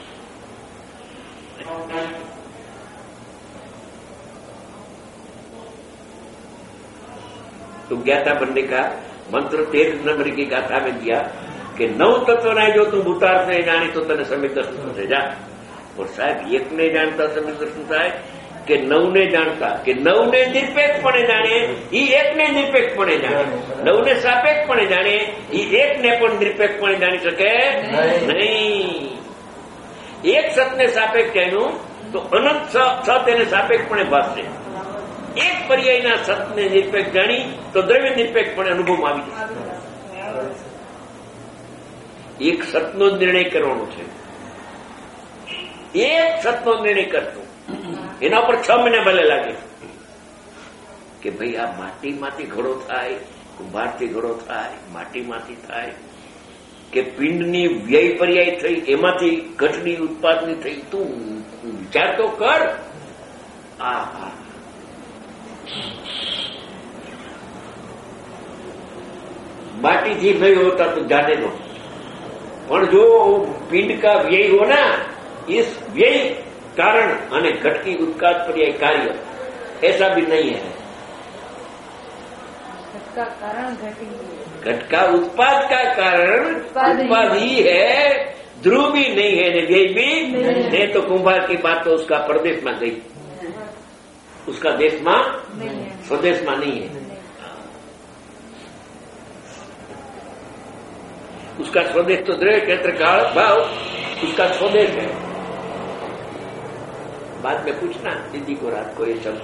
तो ज्ञाता बनने का मंत्र 13 नंबर की गाथा में दिया कि 9 तत्व ने जो तुम भूतार्थ नहीं जानी तो तने सम्यक दर्शन से जा। और साहब एक ने जानता सम्यक दर्शन થાય કે 9 ને જાણતા, કે 9 ને નિરપેક્ષપણે જાણે, એ એક ને નિરપેક્ષપણે જાણે, 9 ને સાપેક્ષપણે જાણે, એ એક ને પણ નિરપેક્ષપણે જાણી શકે નહીં। એક સતને સાપેક્ષ જાણ્યું તો અનંત સત એને સાપેક્ષપણે ભાસશે, એક પર્યાયના સતને નિરપેક્ષ જાણી તો દ્રવ્ય નિરપેક્ષપણે અનુભવમાં આવી જશે। એક સતનો જ નિર્ણય કરવાનો છે, એક સતનો નિર્ણય કરતો, એના પર 6 મહિના ભલે લાગે કે ભાઈ આ માટીમાંથી ઘડો થાય, કુંભારથી ઘડો થાય, માટીમાંથી થાય, કે પિંડની વ્યય પર્યાય થઈ, એમાંથી ઘટની ઉત્પાદની થઈ, તું વિચાર તો કર। माटी नहीं होता तो जाने दो, पर जो पिंड का व्यय हो ना, इस व्यय कारण અને घट की उत्पाद पर्याय कार्य ऐसा भी नहीं है। घट का उत्पाद का कारण उत्पाद ही है, ध्रुव भी नहीं है, व्यय भी नहीं। तो कुंभार की बात तो उसका प्रदेश में गई, उसका देश में स्वदेश में नहीं है, उसका स्वदेश तो द्रव्य क्षेत्र काल भाव उसका स्वदेश है। बाद में पूछना दीदी को रात को ये सब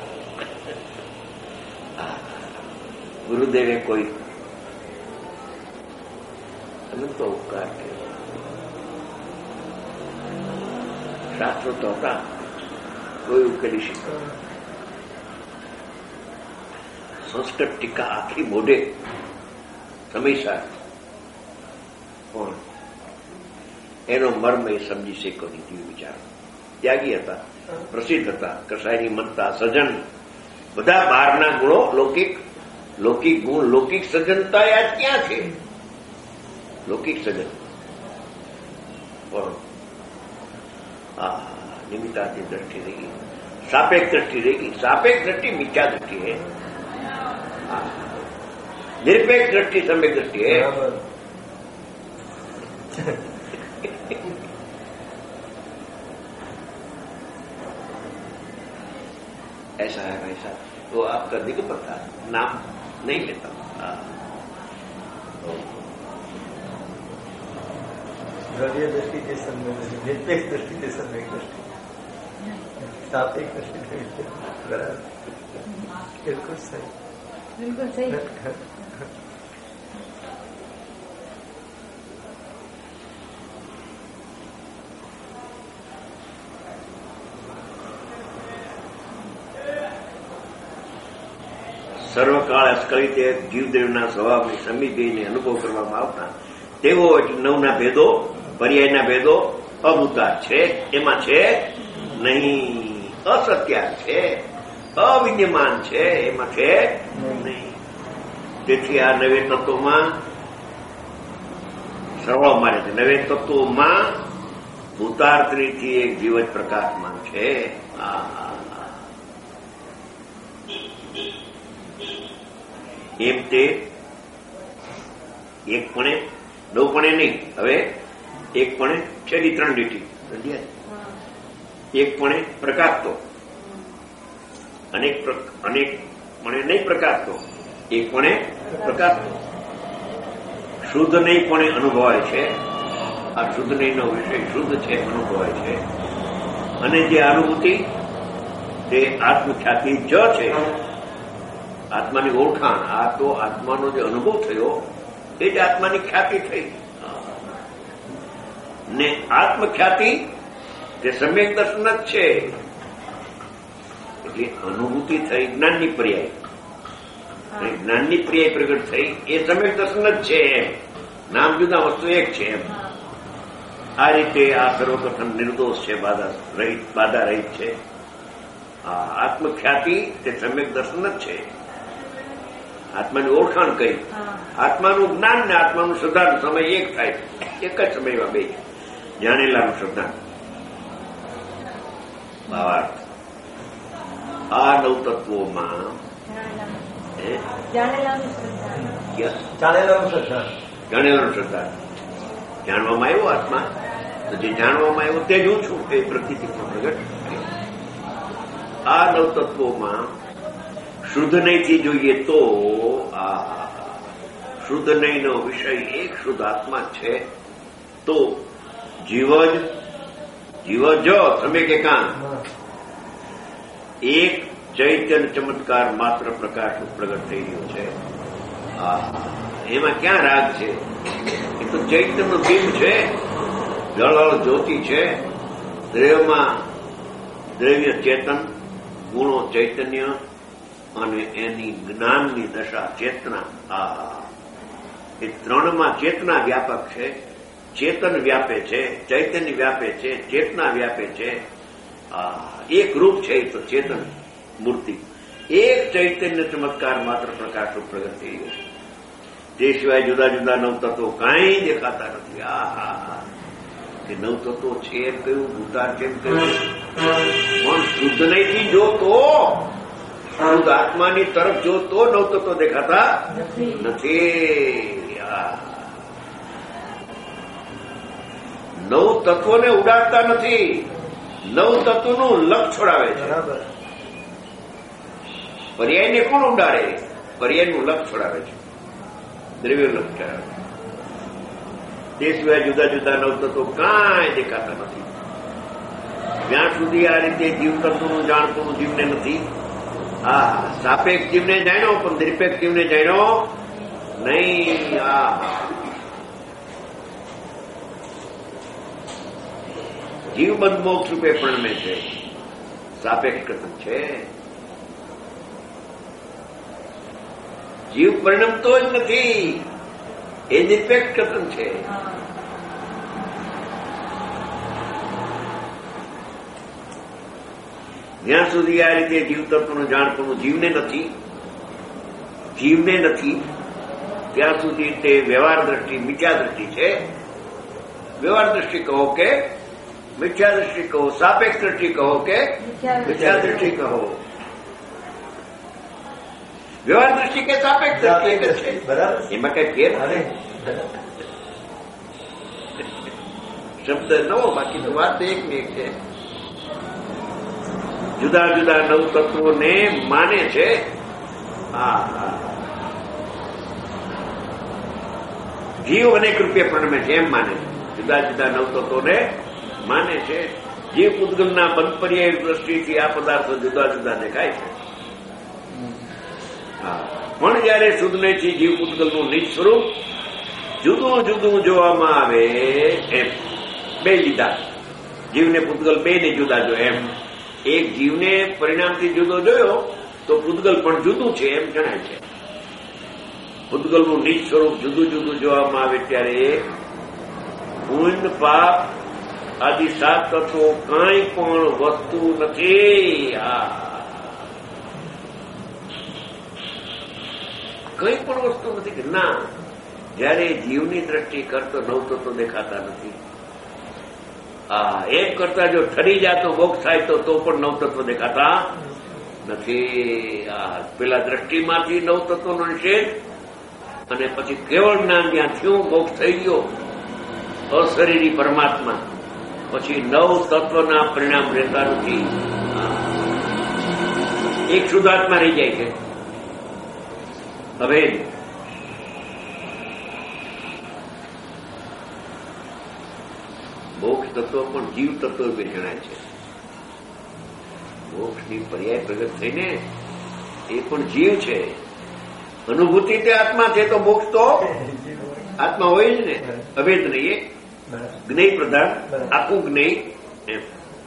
गुरुदेवे कोई अनंत उपकार किया। शास्त्र तो होता कोई उकेली शकता। संस्कृत टीका आखी मोढे સમયસાર પણ એનો મર્મ એ સમજી શક્યો નહીં. વિચાર ત્યાગી હતા, પ્રસિદ્ધ હતા, કસાયની મનતા, સજન, બધા બહારના ગુણો, લૌકિક ગુણ, લૌકિક સજનતા યાદ ક્યાં છે? લૌકિક સજન પણ નિમિત્તાથી દ્રષ્ટિ રહી ગઈ, સાપેક્ષ દ્રષ્ટિ રહી ગઈ. સાપેક્ષ દ્રષ્ટિ મિથ્યા દ્રષ્ટિ है, निरपेक्ष दृष्टि सम्यक दृष्टि है. ऐसा है वैसा. तो आपका दिग्गज था, नाम नहीं लेता. द्रव्य दृष्टि के सम्यक दृष्टि, निरपेक्ष दृष्टि के सम्यक दृष्टि, सापेक्ष दृष्टि. बिल्कुल सही, बिल्कुल सही. સર્વકાળ અસ્કલિતે જીવદેવના સ્વભાવની સમી જઈને અનુભવ કરવામાં આવતા તેઓ નવના ભેદો, પર્યાયના ભેદો અભૂતા છે, એમાં છે નહીં. અસત્ય છે, અવિદ્યમાન છે, એમાં છે નહીં. તેથી આ નવે તત્વોમાં સરવાળો મારે છે. નવે તત્વોમાં ભૂતાર્થથી એક જીવ જ પ્રકાશમાન છે. એમ તે એકપણે, નવપણે નહીં, હવે એકપણે છેલ્લી 3 લીટી, એકપણે પ્રકાશતો, અનેકપણે નહીં પ્રકાશતો, એકપણે પ્રકાશતો. શુદ્ધ નહીંપણે અનુભવાય છે. આ શુદ્ધ નહીંનો વિષય શુદ્ધ છે, અનુભવાય છે. અને જે અનુભૂતિ તે આત્મખ્યાતિ જ છે, આત્માની ઓળખાણ. આ તો આત્માનો જે અનુભવ થયો એ જ આત્માની ખ્યાતિ થઈ. ને આત્મખ્યાતિ તે સમ્યક દર્શન જ છે. એટલે અનુભૂતિ થઈ જ્ઞાનની પર્યાય, જ્ઞાનની પર્યાય પ્રગટ થઈ એ સમ્યક દર્શન જ છે. એમ નામ જુદા, વસ્તુ એક છે. એમ આ રીતે આ સર્વકથન નિર્દોષ છે, બાધા રહિત છે. આત્મખ્યાતિ તે સમ્યક દર્શન જ છે. આત્માની ઓળખાણ કરી, આત્માનું જ્ઞાન ને આત્માનું શ્રદ્ધાનું સમય એક થાય, એક જ સમયમાં બે. જાણેલાનું શ્રદ્ધા, ભાવાર્થ. આ નવ તત્વોમાં જાણેલાનું શ્રદ્ધા, જાણવામાં આવ્યો આત્મા, તો જે જાણવામાં આવ્યો તે જ હું છું, એ પ્રકૃતિમાં પ્રગટ. આ નવ તત્વોમાં શુદ્ધ નહીંથી જોઈએ તો આ શુદ્ધ નહીંનો વિષય એક શુદ્ધ આત્મા છે. તો જીવ જ તમે કે કામ એક ચૈતન્ય ચમત્કાર માત્ર પ્રકાશ પ્રગટ થઈ રહ્યો છે. એમાં ક્યાં રાગ છે? એ તો ચૈતન્યનું બિંબ છે, જળ જ્યોતિ છે. દ્રવ્યમાં દ્રવ્ય ચેતન, ગુણો ચૈતન્ય, અને એની જ્ઞાનની દશા ચેતના. એ ત્રણમાં ચેતના વ્યાપક છે. ચેતન વ્યાપે છે, ચૈતન્ય વ્યાપે છે, ચેતના વ્યાપે છે. એક રૂપ છે એ તો ચેતન મૂર્તિ. એક ચૈતન્ય ચમત્કાર માત્ર પ્રકાશ પ્રગટ થઈ ગયો છે. તે સિવાય જુદા જુદા નવ તત્વો કાંઈ દેખાતા નથી. એ નવ તત્વો છે એમ કહ્યું, ભૂતાર કેમ કહ્યું? પણ શુદ્ધ નહીંથી જો તો, શુદ્ધ આત્માની તરફ જો તો નવ તત્વો દેખાતા નથી. નવ તત્વોને ઉડાડતા નથી, નવ તત્વનું લક્ષ છોડાવે છે. પર્યાયને કોણ ઉડાડે? પર્યાયનું લક્ષ છોડાવે છે, દ્રવ્ય લક્ષ છોડાવે. તે સિવાય જુદા જુદા નવતત્વો કાંઈ દેખાતા નથી. જ્યાં સુધી આ રીતે જીવતત્વનું જાણતું જીવને નથી. હા, સાપેક્ષ જીવને જાણ્યો પણ નિરપેક્ષ જીવને જાણ્યો નહીં. જીવ બંધ મોક્ષ રૂપે પ્રણમે છે, સાપેક્ષ કથન છે. જીવ પરિણમતો જ નથી, એ નિરપેક્ષ કથન છે. જ્યાં સુધી આ રીતે જીવ તત્વનું જાણતું જીવને નથી ત્યાં સુધી તે વ્યવહાર દ્રષ્ટિ મિથ્યા દ્રષ્ટિ છે. વ્યવહાર દ્રષ્ટિ કહો કે મિથ્યા દ્રષ્ટિ કહો, સાપેક્ષ દ્રષ્ટિ કહો કે મિથ્યા દ્રષ્ટિ કહો, વ્યવહાર દ્રષ્ટિ કે સાપેક્ષ દ્રષ્ટિ એક જ છે. એમાં કઈ ફેર શબ્દ નવો, બાકી તો વાત એક ને એક છે. જુદા જુદા નવ તત્વોને માને છે. જીવ અનેક રૂપે પ્રણમે છે એમ માને છે. જુદા જુદા નવ તત્વોને માને છે. જીવ પૂતગલના બંધ પર્યાય દ્રષ્ટિથી આ પદાર્થો જુદા જુદા દેખાય છે. પણ જયારે શુદ્ધનેથી જીવ પૂતગલનું નિજ સ્વરૂપ જુદું જુદું જોવામાં આવે એમ બે લીધા. જીવને પૂતગલ બે ને જુદા જો એમ. એક જીવને પરિણામથી જુદો જોયો તો પૂતગલ પણ જુદું છે એમ જણાય છે. પૂતગલનું નિજ સ્વરૂપ જુદું જુદું જોવામાં આવે ત્યારે પુણ્ય પાપ આદિ સાત તત્વો કાંઈ પણ વસ્તુ નથી. કંઈ પણ વસ્તુ નથી કે ના. જયારે જીવની દ્રષ્ટિ કરતો નવ તત્વો દેખાતા નથી. એક કરતા જો ઠરી જાતો મોક્ષ થાય તો પણ નવ તત્વ દેખાતા નથી. પેલા દ્રષ્ટિમાંથી નવ તત્વનો નિષેધ અને પછી કેવળ જ્ઞાન જ્યાં થયું મોક્ષ થઈ ગયો અશરીરી પરમાત્મા, પછી નવ તત્વના પરિણામ રહેતા નથી. એક શુદ્ધાત્મા રહી જાય છે. હવે મોક્ષ તત્વ પણ જીવ તત્વ રૂપે જણાય છે. મોક્ષની પર્યાય પ્રગટ થઈને એ પણ જીવ છે. અનુભૂતિ તે આત્મા છે તો મોક્ષ તો આત્મા હોય જ ને. અભેદ નહીં, એ જ્ઞેય પ્રધાન, આખું જ્ઞેય એમ.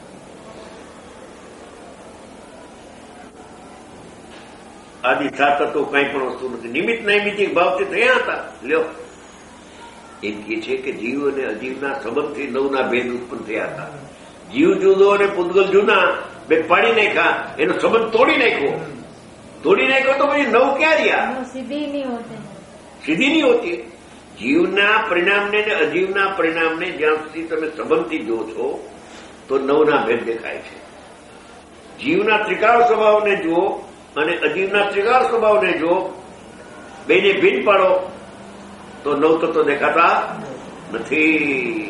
આદિ સાત તત્વો કઈ પણ વસ્તુ નથી. નિમિત્ત નૈમિતિક ભાવથી થયા હતા. લ્યો એમ કે છે કે જીવ અને અજીવના સંબંધથી નવના ભેદ ઉત્પન્ન થયા હતા. જીવ જુદો અને પૂતગલ જુદા બે પાડી નાખ્યા, એનો સંબંધ તોડી નાખ્યો તો પછી નવ ક્યાં રહ્યા? સીધી નહીં હોતી. જીવના પરિણામને અને અજીવના પરિણામને જ્યાં સુધી તમે સંબંધથી જો છો તો નવના ભેદ દેખાય છે. જીવના ત્રિકાળ સ્વભાવને જુઓ અને અજીવના ત્રિકાળ સ્વભાવને જુઓ, બેને ભિન્ન પાડો તો નવ તત્વો દેખાતા નથી.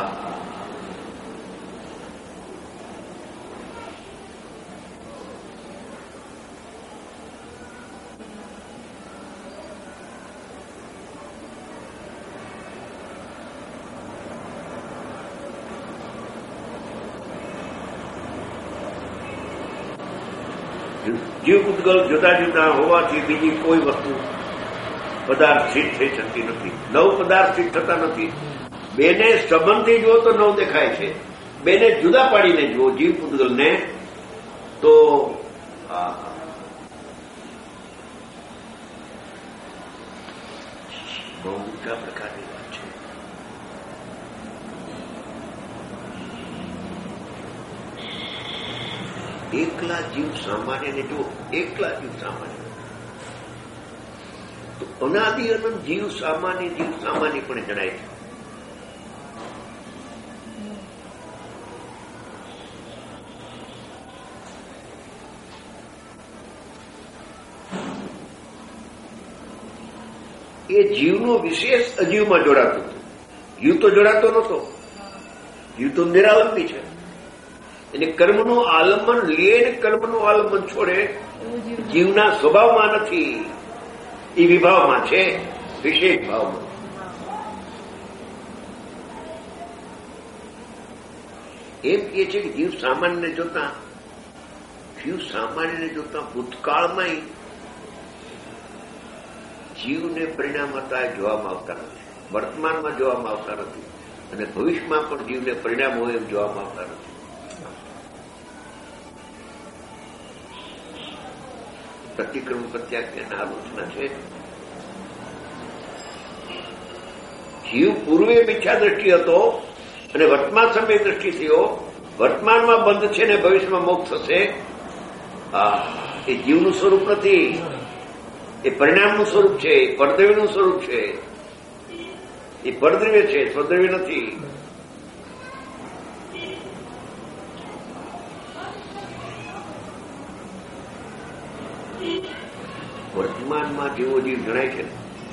જીવ પૂતગલ જુદા જુદા હોવાથી બીજી કોઈ વસ્તુ પદાર્થ સ્થિત થઈ શકતી નથી. નવ પદાર્થ સ્થિત થતા નથી. બેને સંબંધથી જુઓ તો નવ દેખાય છે. બેને જુદા પાડીને જુઓ જીવ પૂતગલને તો બહુ ઊંચા પ્રકારની વાત છે. એકલા જીવ સામાન્ય ને જો એકલા જીવ સામાન્ય તો અનાદિ અનંત જીવ સામાન્ય પણ જણાય છે. એ જીવનો વિશેષ અજીવમાં જોડાતું હતું. જીવ તો જોડાતો નહોતો. જીવ તો નિરાલંબી છે. એને કર્મનું આલંબન લે ને કર્મનું આલંબન છોડે. જીવના સ્વભાવમાં નથી, એ વિભાવમાં છે, વિશેષ ભાવમાં. એમ કહે છે કે જીવ સામાન્યને જોતા ભૂતકાળમાં જીવને પરિણામ હતા એ જોવામાં આવતા નથી, વર્તમાનમાં જોવામાં આવતા નથી, અને ભવિષ્યમાં પણ જીવને પરિણામ હોય એમ જોવામાં આવતા નથી. પ્રતિક્રમ પ્રત્યાખ્યાન આલોચના છે. જીવ પૂર્વે મિથ્યા દ્રષ્ટિ હતો અને વર્તમાન સમય દ્રષ્ટિ થયો. વર્તમાનમાં બંધ છે ને ભવિષ્યમાં મોક્ષ થશે. એ જીવનું સ્વરૂપ નથી, એ પરિણામનું સ્વરૂપ છે, પરદ્રવ્યનું સ્વરૂપ છે. એ પરદ્રવ્ય છે, સ્વદ્રવ્ય નથી. વર્તમાનમાં જેવો જીવ જણાય છે ને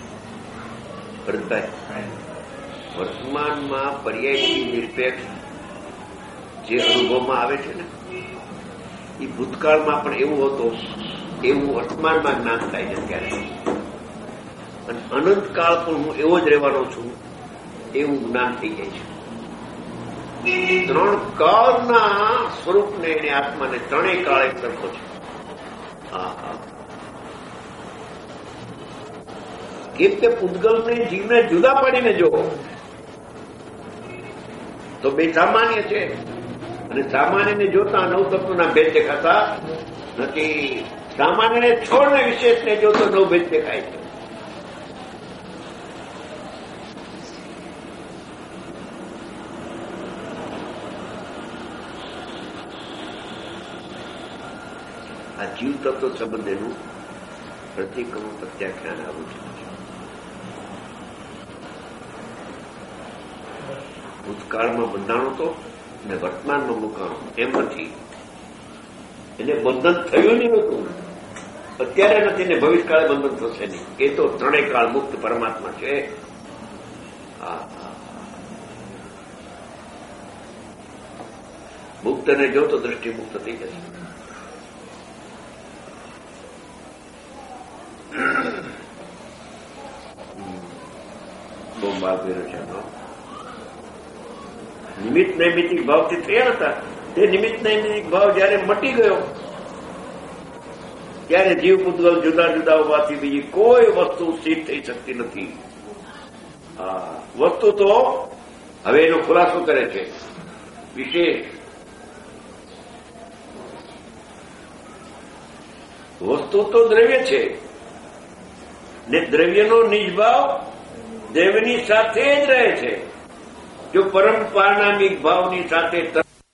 ભરતભાઈ, વર્તમાનમાં પર્યાયથી નિરપેક્ષ જે અનુભવમાં આવે છે ને એ ભૂતકાળમાં પણ એવું હતો એવું વર્તમાનમાં જ્ઞાન થાય છે ત્યારે, અને અનંતકાળ પણ હું એવો જ રહેવાનો છું એવું જ્ઞાન થઈ જાય છે. ત્રણ કાળના સ્વરૂપને એને આત્માને ત્રણેય કાળ એક સરખો છે. કેમ કે પૂતગલને જીવને જુદા પાડીને જો તો બે સામાન્ય છે, અને સામાન્યને જોતા નવ તત્વના ભેદ દેખાતા નથી. સામાન્યને છોડને વિશેષને જોતો નવ ભેદ દેખાય છે. આ જીવ તત્વ સંબંધેનું પ્રતિક્રમ પ્રત્યાખ્યાન આવું છે. ભૂતકાળમાં બંધાણો તો અને વર્તમાનમાં મુકાણો એમ નથી. એને બંધન થયું નહીં હતું, અત્યારે નથી ને ભવિષ્યકાળે બંધન થશે નહીં. એ તો ત્રણેય કાળ મુક્ત પરમાત્મા છે. મુક્તને જો તો દ્રષ્ટિ મુક્ત થઈ જશે. બહુ બાબેરો છે. નિમિત્ત નૈમિતિક ભાવથી થયા હતા તે નિમિત્ત નૈમિતિક ભાવ જયારે મટી ગયો ત્યારે જીવ પૂતગલ જુદા જુદા હોવાથી બીજી કોઈ વસ્તુ સ્થિર થઈ શકતી નથી. વસ્તુ તો હવે એનો ખુલાસો કરે છે. વિશેષ વસ્તુ તો દ્રવ્ય છે ને દ્રવ્યનો નિજભાવ દ્રવ્યની સાથે જ રહે છે. જો પરમ પારણામિક ભાવની સાથે